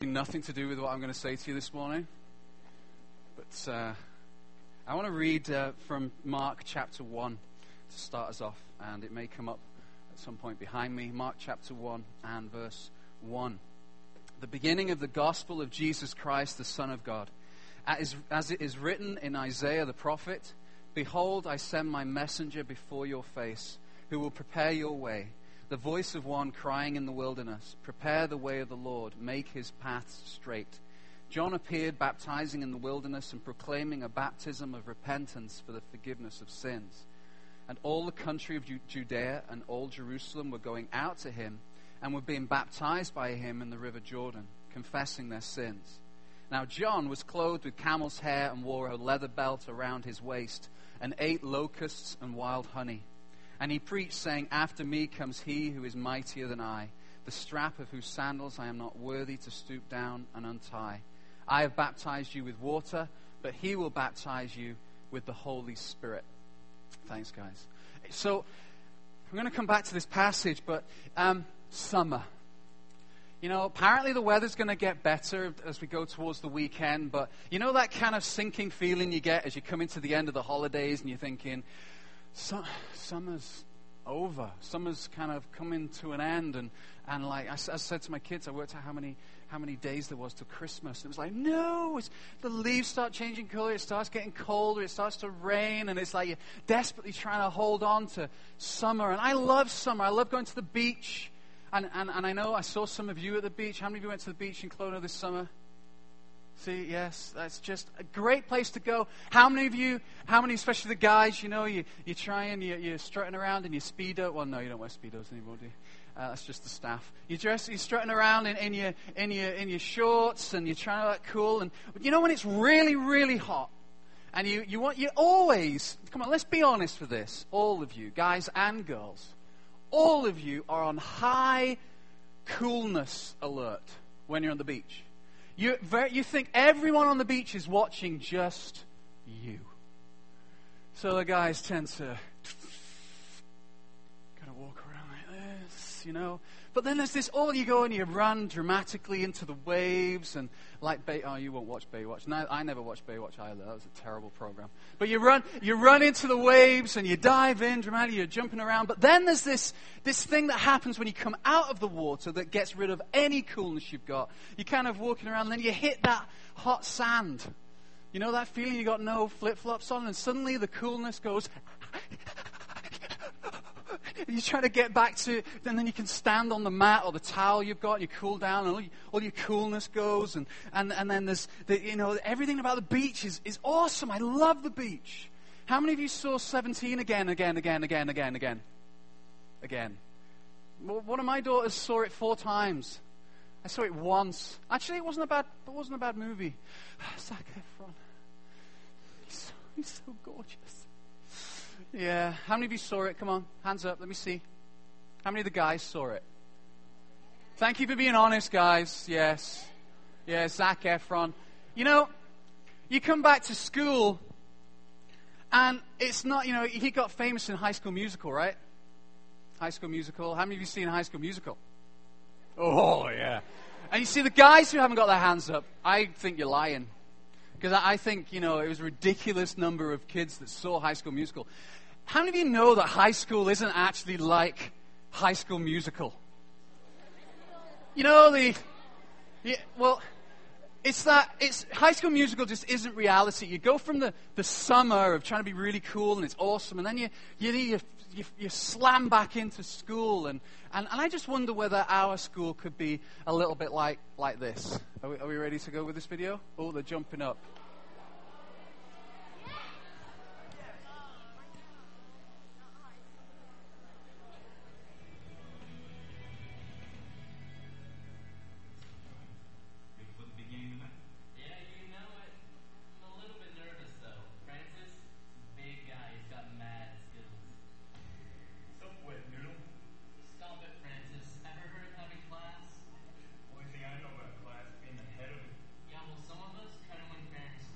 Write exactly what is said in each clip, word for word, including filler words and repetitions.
nothing to do with what I'm going to say to you this morning. But uh, I want to read uh, from Mark chapter one to start us off. And it may come up at some point behind me. Mark chapter one and verse one. The beginning of the gospel of Jesus Christ, the Son of God. As, as it is written in Isaiah the prophet, "Behold, I send my messenger before your face, who will prepare your way. The voice of one crying in the wilderness, prepare the way of the Lord, make his paths straight." John appeared baptizing in the wilderness and proclaiming a baptism of repentance for the forgiveness of sins. And all the country of Judea and all Jerusalem were going out to him and were being baptized by him in the river Jordan, confessing their sins. Now John was clothed with camel's hair and wore a leather belt around his waist and ate locusts and wild honey. And he preached, saying, "After me comes he who is mightier than I, the strap of whose sandals I am not worthy to stoop down and untie. I have baptized you with water, but he will baptize you with the Holy Spirit." Thanks, guys. So, I'm going to come back to this passage, but um, summer. You know, apparently the weather's going to get better as we go towards the weekend, but you know that kind of sinking feeling you get as you come into the end of the holidays and you're thinking, Su- summer's over. Summer's kind of coming to an end, and, and like I, I said to my kids, I worked out how many how many days there was till Christmas. And it was like, no, it's, the leaves start changing color, it starts getting colder, it starts to rain, and it's like you're desperately trying to hold on to summer. And I love summer. I love going to the beach. And, and, and I know I saw some of you at the beach. How many of you went to the beach in Kelowna this summer? See, yes, that's just a great place to go. How many of you, how many, especially the guys, you know, you, you're trying, you, you're strutting around in your Speedo. Well, no, you don't wear Speedos anymore, do you? Uh, that's just the staff. You're, dressed, you're strutting around in, in, your, in, your, in your shorts, and you're trying to look cool. And you know when it's really, really hot, and you, you want, you always, come on, let's be honest with this, all of you, guys and girls, all of you are on high coolness alert when you're on the beach. You, very, you think everyone on the beach is watching just you. So the guys tend to kind of walk around like this, you know. But then there's this, all you go and you run dramatically into the waves and like, Bay, oh, you won't watch Baywatch. No, I never watched Baywatch either. That was a terrible program. But you run, you run into the waves and you dive in dramatically, you're jumping around. But then there's this, this thing that happens when you come out of the water that gets rid of any coolness you've got. You're kind of walking around and then you hit that hot sand. You know that feeling you got no flip-flops on and suddenly the coolness goes... You're trying to get back to, and then you can stand on the mat or the towel you've got, and you cool down, and all, you, all your coolness goes, and, and, and then there's, the, you know, everything about the beach is, is awesome. I love the beach. How many of you saw seventeen again, again, again, again, again, again? Again. Well, one of my daughters saw it four times. I saw it once. Actually, it wasn't a bad, it wasn't a bad movie. Zac Efron. He's so, he's so gorgeous. Yeah. How many of you saw it? Come on, hands up. Let me see. How many of the guys saw it? Thank you for being honest, guys. Yes. Yeah, Zac Efron. You know, you come back to school, and it's not, you know, he got famous in High School Musical, right? High School Musical. How many of you seen High School Musical? Oh, yeah. And you see the guys who haven't got their hands up, I think you're lying. Because I think, you know, it was a ridiculous number of kids that saw High School Musical. How many of you know that high school isn't actually like High School Musical? You know, the... Yeah, well, it's that... it's High School Musical just isn't reality. You go from the, the summer of trying to be really cool and it's awesome, and then you you, you, you, you slam back into school. And, and, and I just wonder whether our school could be a little bit like, like this. Are we, are we ready to go with this video? Oh, they're jumping up. Only thing I know about class being the head of it. Yeah, well, some of us kind of went parents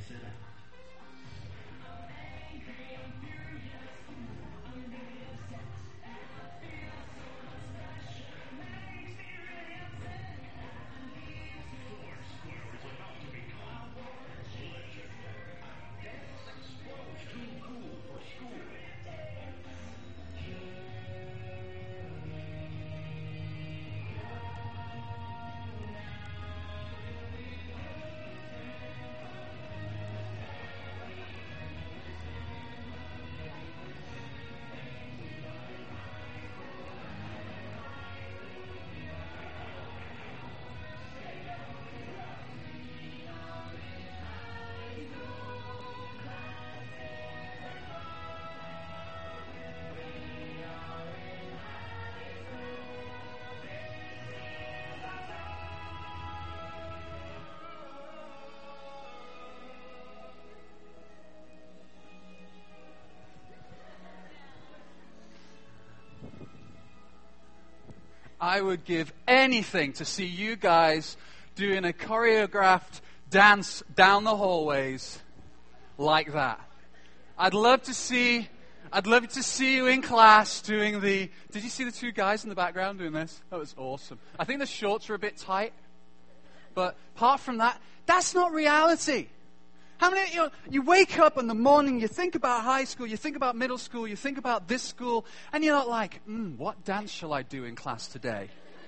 I would give anything to see you guys doing a choreographed dance down the hallways like that. I'd love to see, I'd love to see you in class doing the, did you see the two guys in the background doing this? That was awesome. I think the shorts are a bit tight, but apart from that, that's not reality. How many, you know, you wake up in the morning, you think about high school, you think about middle school, you think about this school, and you're not like, hmm, what dance shall I do in class today?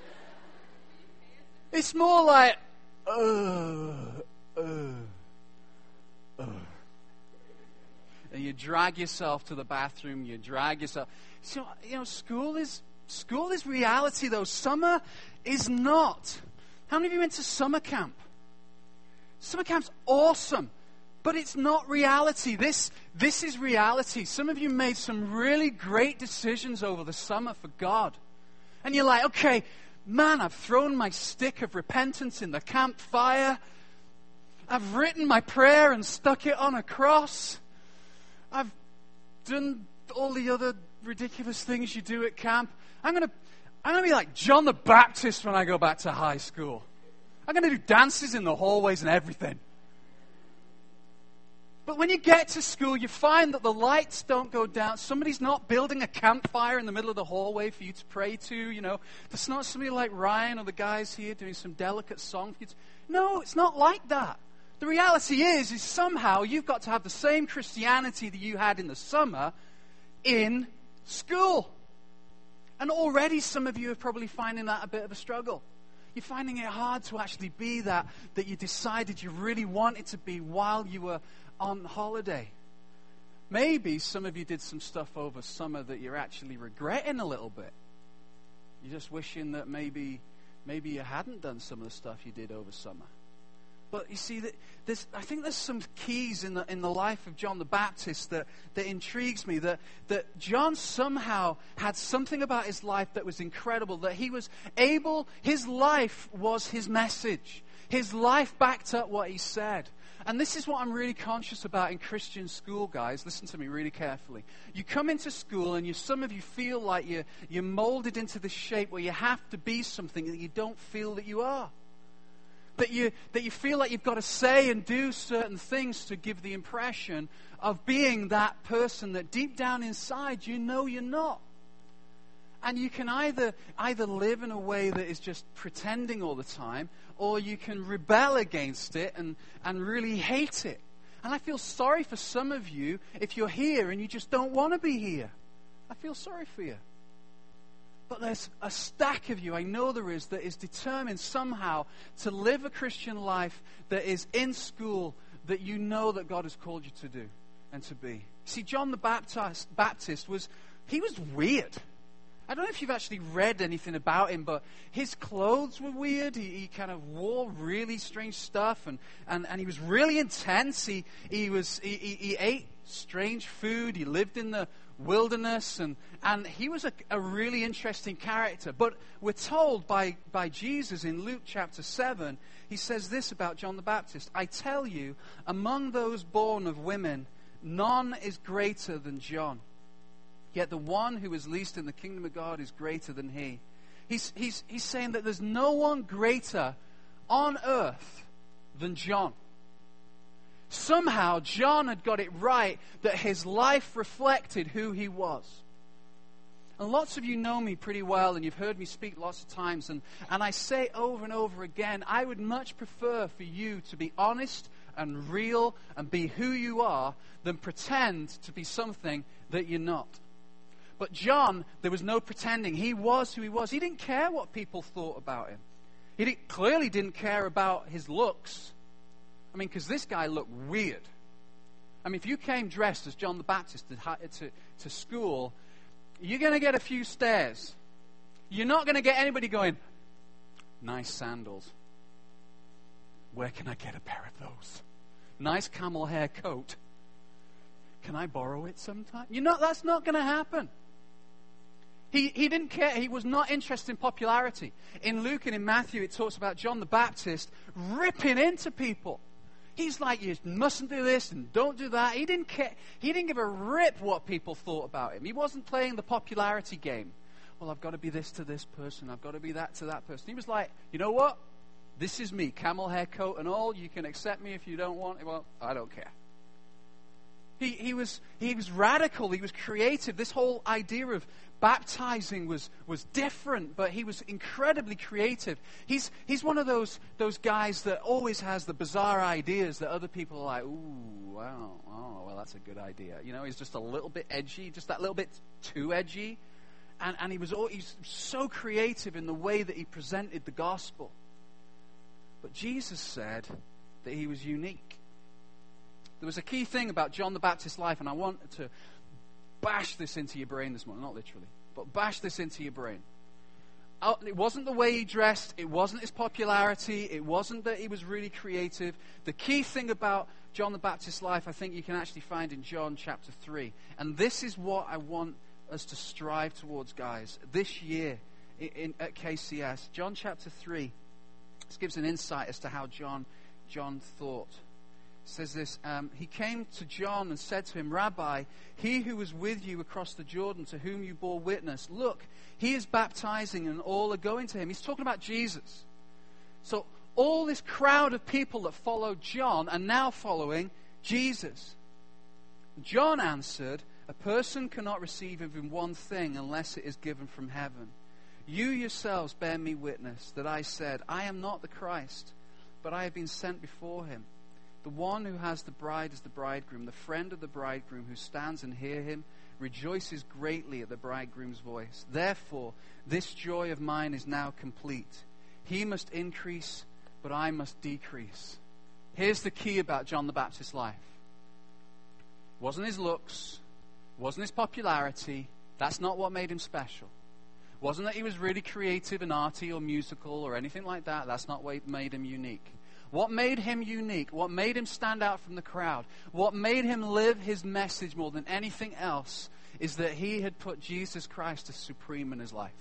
It's more like, uh, uh, uh. And you drag yourself to the bathroom, you drag yourself. So, you know, school is, school is reality though. Summer is not. How many of you went to summer camp? Summer camp's awesome. But it's not reality. This, this is reality. Some of you made some really great decisions over the summer for God. And you're like, okay, man, I've thrown my stick of repentance in the campfire. I've written my prayer and stuck it on a cross. I've done all the other ridiculous things you do at camp. I'm going to I'm going to be like John the Baptist when I go back to high school. I'm going to do dances in the hallways and everything. But when you get to school, you find that the lights don't go down. Somebody's not building a campfire in the middle of the hallway for you to pray to, you know. There's not somebody like Ryan or the guys here doing some delicate song for you to... No, it's not like that. The reality is, is somehow you've got to have the same Christianity that you had in the summer in school. And already some of you are probably finding that a bit of a struggle. You're finding it hard to actually be that, that you decided you really wanted to be while you were on holiday. Maybe some of you did some stuff over summer that you're actually regretting a little bit. You're just wishing that maybe maybe you hadn't done some of the stuff you did over summer. But you see, that there's, I think there's some keys in the in the life of John the Baptist that, that intrigues me. That, that John somehow had something about his life that was incredible. That he was able, his life was his message. His life backed up what he said. And this is what I'm really conscious about in Christian school, guys. Listen to me really carefully. You come into school and you, some of you feel like you're, you're molded into this shape where you have to be something that you don't feel that you are. That you, that you feel like you've got to say and do certain things to give the impression of being that person that deep down inside you know you're not. And you can either either live in a way that is just pretending all the time, or you can rebel against it and, and really hate it. And I feel sorry for some of you if you're here and you just don't want to be here. I feel sorry for you. But there's a stack of you, I know there is, that is determined somehow to live a Christian life that is in school, that you know that God has called you to do and to be. See, John the Baptist, Baptist was, he was weird. I don't know if you've actually read anything about him, but his clothes were weird. He, he kind of wore really strange stuff, and, and, and he was really intense. He he was he, he, he ate strange food. He lived in the wilderness, and, and he was a, a really interesting character. But we're told by, by Jesus in Luke chapter seven, he says this about John the Baptist: I tell you, among those born of women, none is greater than John. Yet the one who is least in the kingdom of God is greater than he. He's, he's, he's saying that there's no one greater on earth than John. Somehow, John had got it right that his life reflected who he was. And lots of you know me pretty well, and you've heard me speak lots of times, and, and I say over and over again, I would much prefer for you to be honest and real and be who you are than pretend to be something that you're not. But John, there was no pretending. He was who he was. He didn't care what people thought about him. He didn't, clearly didn't care about his looks. I mean, because this guy looked weird. I mean, if you came dressed as John the Baptist to, to, to school, you're going to get a few stares. You're not going to get anybody going, nice sandals. Where can I get a pair of those? Nice camel hair coat. Can I borrow it sometime? You know, that's not going to happen. He, he didn't care. He was not interested in popularity. In Luke and in Matthew, it talks about John the Baptist ripping into people. He's like, you mustn't do this and don't do that. He didn't care. He didn't give a rip what people thought about him. He wasn't playing the popularity game. Well, I've got to be this to this person. I've got to be that to that person. He was like, you know what? This is me, camel hair coat and all. You can accept me if you don't want it. Well, I don't care. He, he was he was radical. He was creative. This whole idea of baptizing was was different, but he was incredibly creative. He's he's one of those those guys that always has the bizarre ideas that other people are like, ooh, wow, oh, well, that's a good idea. You know, he's just a little bit edgy, just that little bit too edgy, and and he was all, he's so creative in the way that he presented the gospel. But Jesus said that he was unique. There was a key thing about John the Baptist's life, and I want to bash this into your brain this morning, not literally, but bash this into your brain. It wasn't the way he dressed, it wasn't his popularity, it wasn't that he was really creative. The key thing about John the Baptist's life, I think you can actually find in John chapter three. And this is what I want us to strive towards, guys, this year in, in, at K C S. John chapter three. This gives an insight as to how John, John thought. It says this, um, he came to John and said to him, Rabbi, he who was with you across the Jordan, to whom you bore witness, look, he is baptizing and all are going to him. He's talking about Jesus. So all this crowd of people that followed John are now following Jesus. John answered, a person cannot receive even one thing unless it is given from heaven. You yourselves bear me witness that I said, I am not the Christ, but I have been sent before him. The one who has the bride is the bridegroom. The friend of the bridegroom who stands and hears him rejoices greatly at the bridegroom's voice. Therefore, this joy of mine is now complete. He must increase, but I must decrease. Here's the key about John the Baptist's life. It wasn't his looks, it wasn't his popularity. That's not what made him special. It wasn't that he was really creative and arty or musical or anything like that. That's not what made him unique. What made him unique, what made him stand out from the crowd, what made him live his message more than anything else is that he had put Jesus Christ as supreme in his life.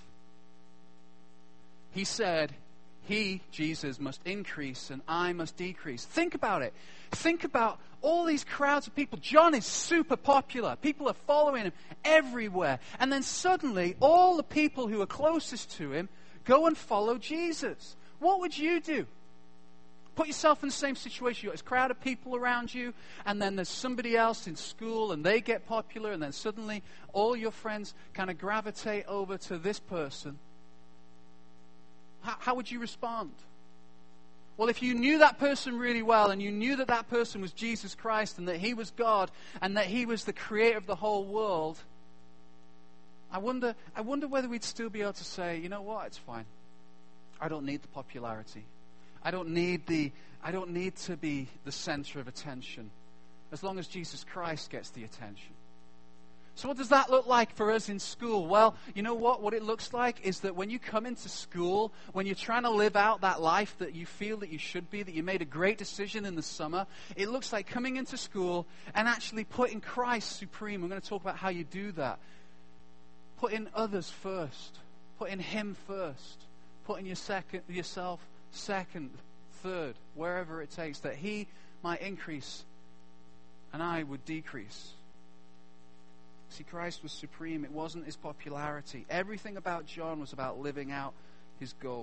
He said, he, Jesus, must increase and I must decrease. Think about it. Think about all these crowds of people. John is super popular. People are following him everywhere. And then suddenly, all the people who are closest to him go and follow Jesus. What would you do? Put yourself in the same situation. You've got this crowd of people around you, and then there's somebody else in school, and they get popular, and then suddenly all your friends kind of gravitate over to this person. How, how would you respond? Well, if you knew that person really well, and you knew that that person was Jesus Christ, and that he was God, and that he was the creator of the whole world, I wonder, I wonder whether we'd still be able to say, you know what, it's fine. I don't need the popularity. I don't need the I don't need to be the center of attention as long as Jesus Christ gets the attention. So what does that look like for us in school? Well, you know what? What it looks like is that when you come into school, when you're trying to live out that life that you feel that you should be, that you made a great decision in the summer, it looks like coming into school and actually putting Christ supreme. I'm going to talk about how you do that. Putting others first. Putting him first. Putting your second, yourself second, third, wherever it takes, that he might increase and I would decrease. See, Christ was supreme. It wasn't his popularity. Everything about John was about living out his goals.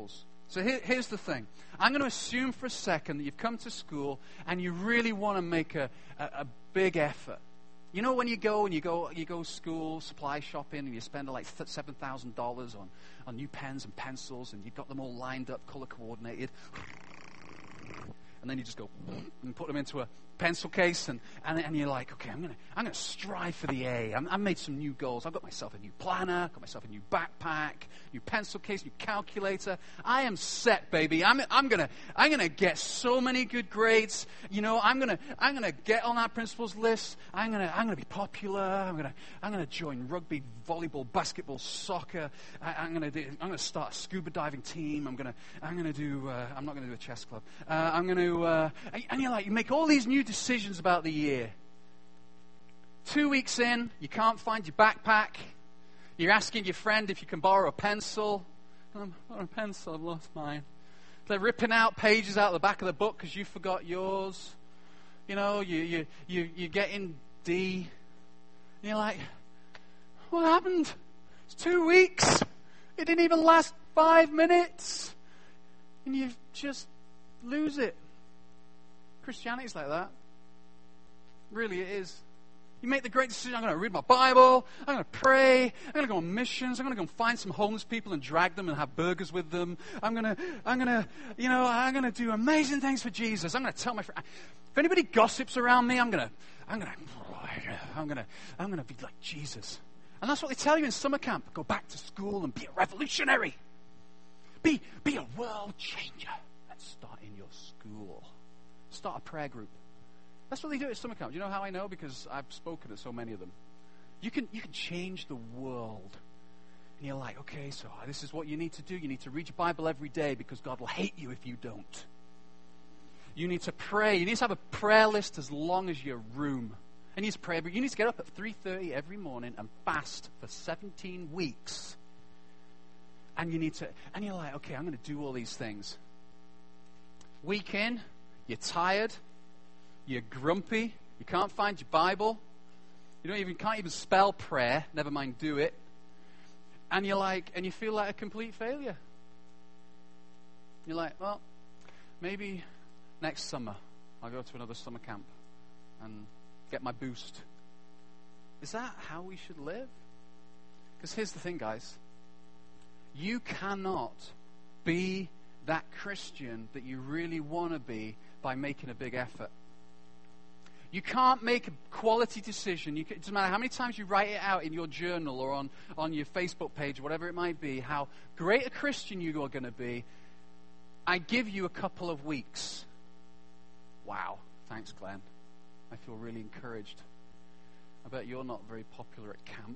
So here, here's the thing. I'm going to assume for a second that you've come to school and you really want to make a, a, a big effort. You know when you go and you go you go school supply shopping and you spend like seven thousand dollars on, on new pens and pencils and you've got them all lined up, color coordinated. And then you just go and put them into a pencil case, and, and, and you're like, okay, I'm gonna I'm gonna strive for the A. I'm, I've made some new goals. I've got myself a new planner, got myself a new backpack, new pencil case, new calculator. I am set, baby. I'm I'm gonna I'm gonna get so many good grades. You know, I'm gonna I'm gonna get on that principal's list. I'm gonna I'm gonna be popular. I'm gonna I'm gonna join rugby, volleyball, basketball, soccer. I, I'm gonna do, I'm gonna start a scuba diving team. I'm gonna I'm gonna do uh, I'm not gonna do a chess club. Uh, I'm gonna uh, and you're like you make all these new decisions about the year. Two weeks in, you can't find your backpack. You're asking your friend if you can borrow a pencil. I'm borrow a pencil, I've lost mine. They're ripping out pages out of the back of the book because you forgot yours. You know, you you you you're getting D. And you're like, what happened? It's two weeks. It didn't even last five minutes. And you just lose it. Christianity's like that. Really, it is. You make the great decision, I'm going to read my Bible, I'm going to pray, I'm going to go on missions, I'm going to go and find some homeless people and drag them and have burgers with them. I'm going to, I'm going to, you know, I'm going to do amazing things for Jesus. I'm going to tell my friend, if anybody gossips around me, I'm going to, I'm going to, I'm going to, I'm going to be like Jesus. And that's what they tell you in summer camp. Go back to school and be a revolutionary. Be, be a world changer. Let's start in your school. Start a prayer group. That's what they do at summer camp. Do you know how I know? Because I've spoken at so many of them. You can you can change the world. And you're like, okay, so this is what you need to do. You need to read your Bible every day because God will hate you if you don't. You need to pray. You need to have a prayer list as long as your room. And you need to pray. But you need to get up at three thirty every morning and fast for seventeen weeks. And you need to, and you're like, okay, I'm going to do all these things. Week in, you're tired. You're grumpy. You can't find your Bible. You don't even can't even spell prayer. Never mind do it. And you're like, and you feel like a complete failure. You're like, well, maybe next summer I'll go to another summer camp and get my boost. Is that how we should live? Because here's the thing, guys. You cannot be that Christian that you really want to be by making a big effort. You can't make a quality decision. You can, it doesn't matter how many times you write it out in your journal or on, on your Facebook page, or whatever it might be, how great a Christian you are going to be. I give you a couple of weeks. Wow. Thanks, Glenn. I feel really encouraged. I bet you're not very popular at camp.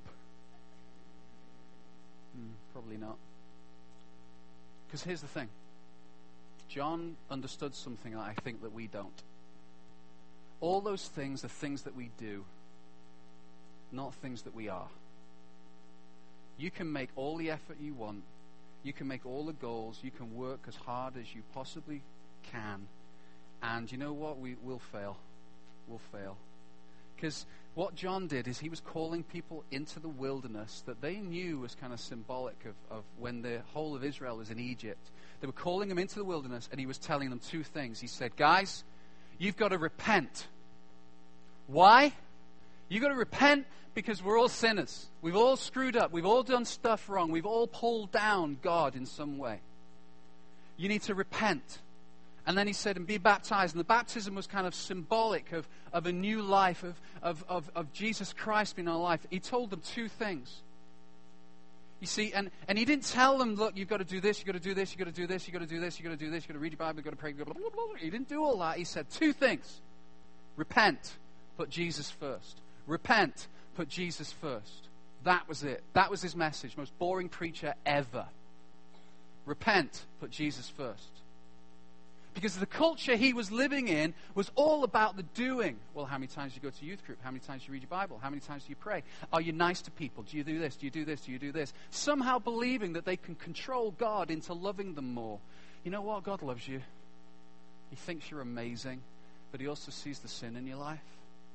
Hmm, probably not. Because here's the thing. John understood something that I think that we don't. All those things are things that we do, not things that we are. You can make all the effort you want. You can make all the goals. You can work as hard as you possibly can. And you know what? We will fail. We'll fail. Because what John did is he was calling people into the wilderness that they knew was kind of symbolic of, of when the whole of Israel was in Egypt. They were calling them into the wilderness, and he was telling them two things. He said, guys, you've got to repent. Why? You've got to repent because we're all sinners. We've all screwed up. We've all done stuff wrong. We've all pulled down God in some way. You need to repent. And then he said, and be baptized. And the baptism was kind of symbolic of, of a new life, of, of, of, of Jesus Christ in our life. He told them two things. You see, and, and he didn't tell them, look, you've got to do this, you've got to do this, you've got to do this, you've got to do this, you've got to do this, you've got to read your Bible, you've got to pray, blah, blah, blah, blah. He didn't do all that. He said two things. Repent, put Jesus first. Repent, put Jesus first. That was it. That was his message. Most boring preacher ever. Repent, put Jesus first. Because the culture he was living in was all about the doing. Well, how many times do you go to youth group? How many times do you read your Bible? How many times do you pray? Are you nice to people? Do you do this? Do you do this? Do you do this? Somehow believing that they can control God into loving them more. You know what? God loves you. He thinks you're amazing, but he also sees the sin in your life.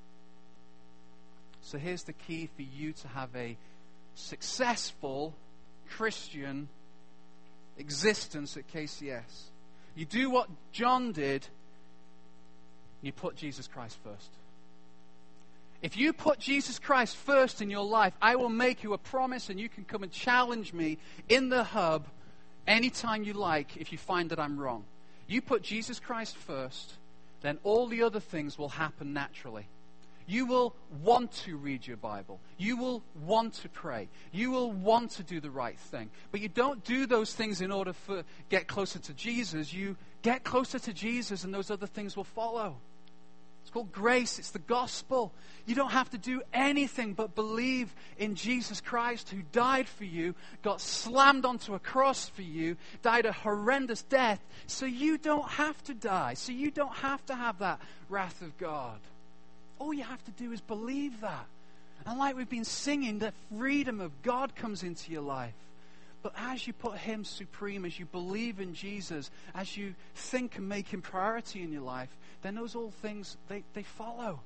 So here's the key for you to have a successful Christian existence at K C S. You do what John did, you put Jesus Christ first. If you put Jesus Christ first in your life, I will make you a promise, and you can come and challenge me in the hub anytime you like if you find that I'm wrong. You put Jesus Christ first, then all the other things will happen naturally. You will want to read your Bible. You will want to pray. You will want to do the right thing. But you don't do those things in order to get closer to Jesus. You get closer to Jesus and those other things will follow. It's called grace. It's the gospel. You don't have to do anything but believe in Jesus Christ, who died for you, got slammed onto a cross for you, died a horrendous death, so you don't have to die. So you don't have to have that wrath of God. All you have to do is believe that. And like we've been singing, the freedom of God comes into your life. But as you put Him supreme, as you believe in Jesus, as you think and make Him priority in your life, then those all things, they, they follow.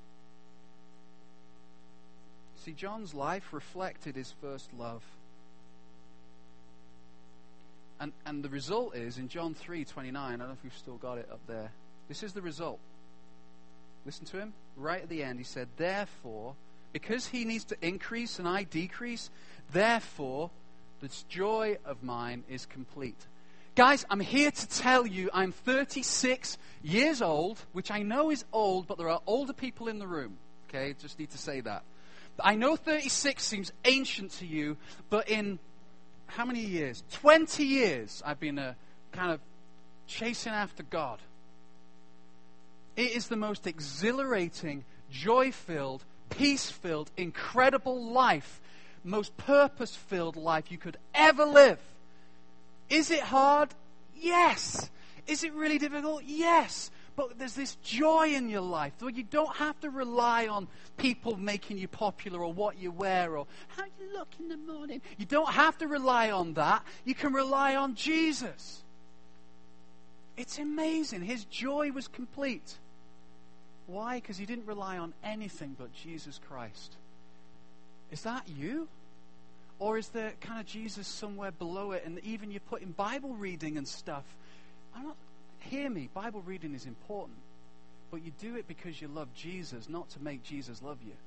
See, John's life reflected his first love. And, and the result is, in John three twenty-nine, I don't know if we've still got it up there. This is the result. Listen to him. Right at the end, he said, therefore, because he needs to increase and I decrease, therefore, this joy of mine is complete. Guys, I'm here to tell you I'm thirty-six years old, which I know is old, but there are older people in the room. Okay, just need to say that. I know thirty-six seems ancient to you, but in how many years? twenty years I've been a kind of chasing after God. It is the most exhilarating, joy-filled, peace-filled, incredible life, most purpose-filled life you could ever live. Is it hard? Yes. Is it really difficult? Yes. But there's this joy in your life where you don't have to rely on people making you popular or what you wear or how you look in the morning. You don't have to rely on that. You can rely on Jesus. It's amazing. His joy was complete. Why? Because he didn't rely on anything but Jesus Christ. Is that you? Or is there kind of Jesus somewhere below it, and even you're putting Bible reading and stuff? I'm not, hear me, Bible reading is important. But you do it because you love Jesus, not to make Jesus love you.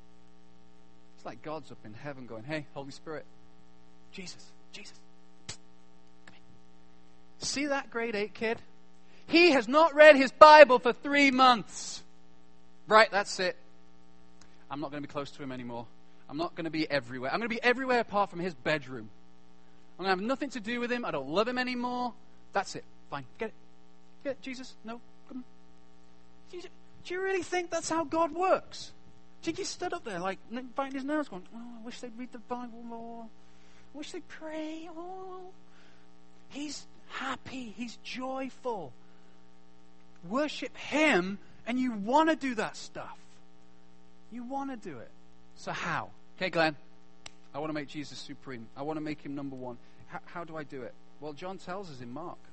It's like God's up in heaven going, hey, Holy Spirit, Jesus, Jesus, come here. See that grade eight kid? He has not read his Bible for three months. Right, that's it. I'm not going to be close to him anymore. I'm not going to be everywhere. I'm going to be everywhere apart from his bedroom. I'm going to have nothing to do with him. I don't love him anymore. That's it. Fine. Get it. Get it, Jesus? No? Come on. Do you, do you really think that's how God works? Do you think he stood up there like biting his nails going, oh, I wish they'd read the Bible more. I wish they'd pray. Oh. He's happy. He's joyful. Worship him, and you want to do that stuff. You want to do it. So how? Okay, Glenn, I want to make Jesus supreme. I want to make him number one. How, how do I do it? Well, John tells us in Mark,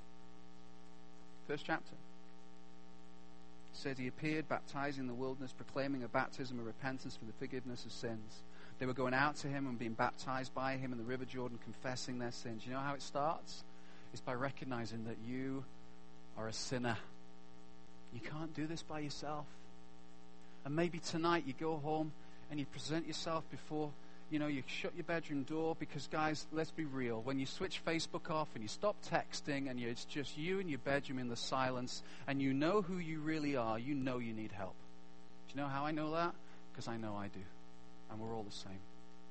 first chapter. It said he appeared, baptizing in the wilderness, proclaiming a baptism of repentance for the forgiveness of sins. They were going out to him and being baptized by him in the river Jordan, confessing their sins. You know how it starts? It's by recognizing that you are a sinner. You can't do this by yourself. And maybe tonight you go home and you present yourself before, you know, you shut your bedroom door because, guys, let's be real. When you switch Facebook off and you stop texting and you, it's just you in your bedroom in the silence and you know who you really are, you know you need help. Do you know how I know that? Because I know I do. And we're all the same.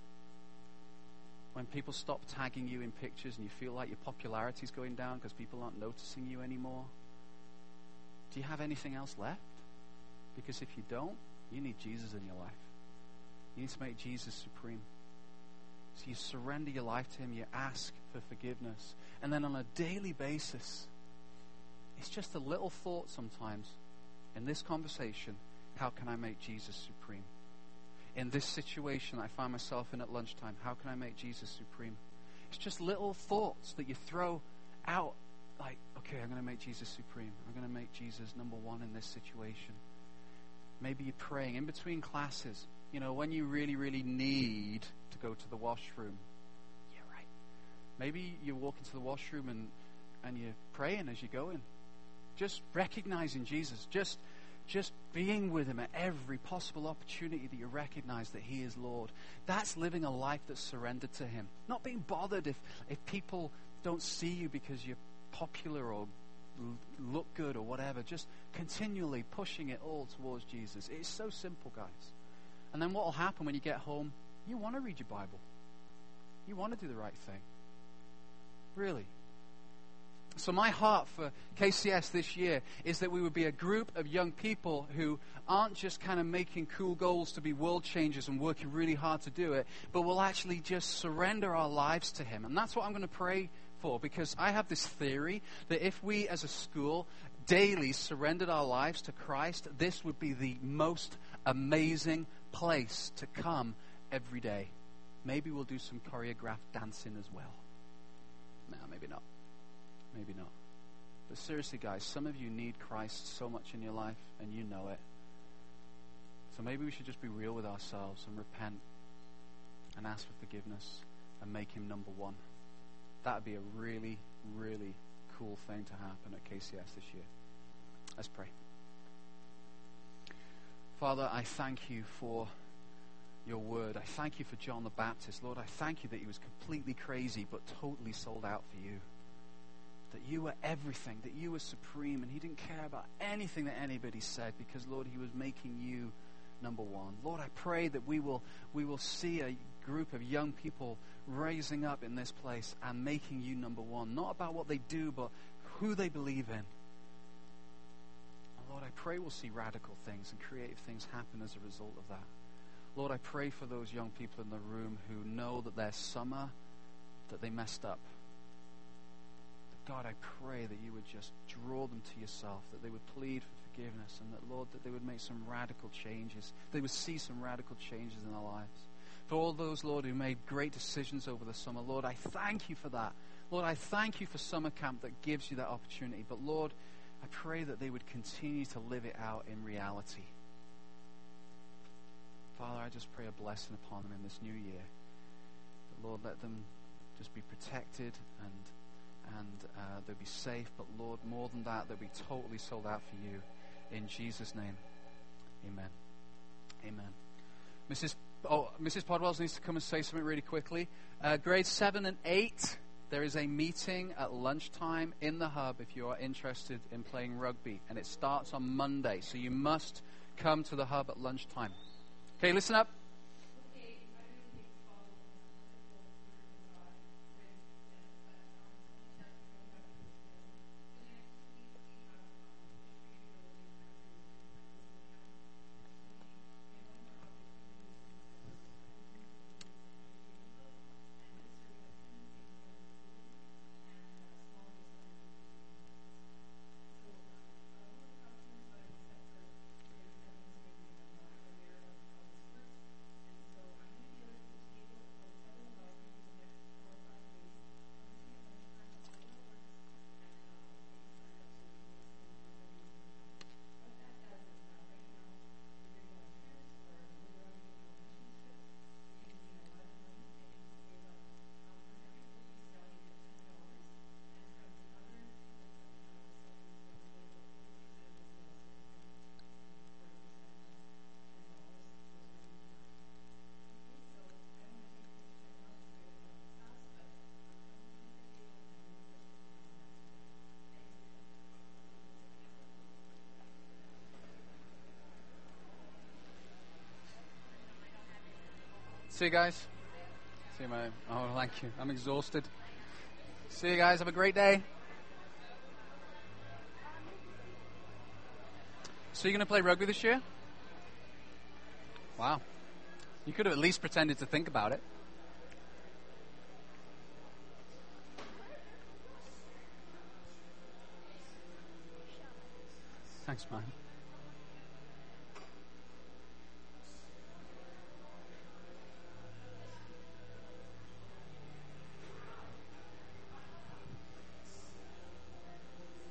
When people stop tagging you in pictures and you feel like your popularity is going down because people aren't noticing you anymore, do you have anything else left? Because if you don't, you need Jesus in your life. You need to make Jesus supreme. So you surrender your life to him, you ask for forgiveness. And then on a daily basis, it's just a little thought sometimes. In this conversation, how can I make Jesus supreme? In this situation I find myself in at lunchtime, how can I make Jesus supreme? It's just little thoughts that you throw out like, okay, I'm going to make Jesus supreme. I'm going to make Jesus number one in this situation. Maybe you're praying in between classes. You know, when you really, really need to go to the washroom. Yeah, right. Maybe you walk into the washroom and, and you're praying as you're going. Just recognizing Jesus. Just, just being with him at every possible opportunity that you recognize that he is Lord. That's living a life that's surrendered to him. Not being bothered if, if people don't see you because you're popular or look good or whatever. Just continually pushing it all towards Jesus. It's so simple, guys. And then what will happen when you get home? You want to read your Bible. You want to do the right thing. Really. So my heart for K C S this year is that we would be a group of young people who aren't just kind of making cool goals to be world changers and working really hard to do it, but will actually just surrender our lives to him. And that's what I'm going to pray for, because I have this theory that if we as a school daily surrendered our lives to Christ, this would be the most amazing place to come every day. Maybe we'll do some choreographed dancing as well. No, maybe not. Maybe not. But seriously, guys, some of you need Christ so much in your life, and you know it. So maybe we should just be real with ourselves and repent and ask for forgiveness and make him number one. That would be a really, really cool thing to happen at K C S this year. Let's pray. Father, I thank you for your word. I thank you for John the Baptist. Lord, I thank you that he was completely crazy but totally sold out for you. That you were everything, that you were supreme, and he didn't care about anything that anybody said because, Lord, he was making you number one. Lord, I pray that we will we will see a group of young people raising up in this place and making you number one. Not about what they do, but who they believe in. And Lord, I pray we'll see radical things and creative things happen as a result of that. Lord, I pray for those young people in the room who know that their summer, that they messed up. God, I pray that you would just draw them to yourself, that they would plead for forgiveness, and that, Lord, that they would make some radical changes. They would see some radical changes in their lives. For all those, Lord, who made great decisions over the summer, Lord, I thank you for that. Lord, I thank you for summer camp that gives you that opportunity. But, Lord, I pray that they would continue to live it out in reality. Father, I just pray a blessing upon them in this new year. But, Lord, let them just be protected and and uh, they'll be safe. But, Lord, more than that, they'll be totally sold out for you. In Jesus' name, amen. Amen. Missus Oh, Missus Podwells needs to come and say something really quickly. Uh, grades seven and eight, there is a meeting at lunchtime in the hub if you are interested in playing rugby. And it starts on Monday, so you must come to the hub at lunchtime. Okay, listen up. See you guys. See you, man. Oh, thank you. I'm exhausted. See you guys. Have a great day. So you're going to play rugby this year? Wow. You could have at least pretended to think about it. Thanks, man.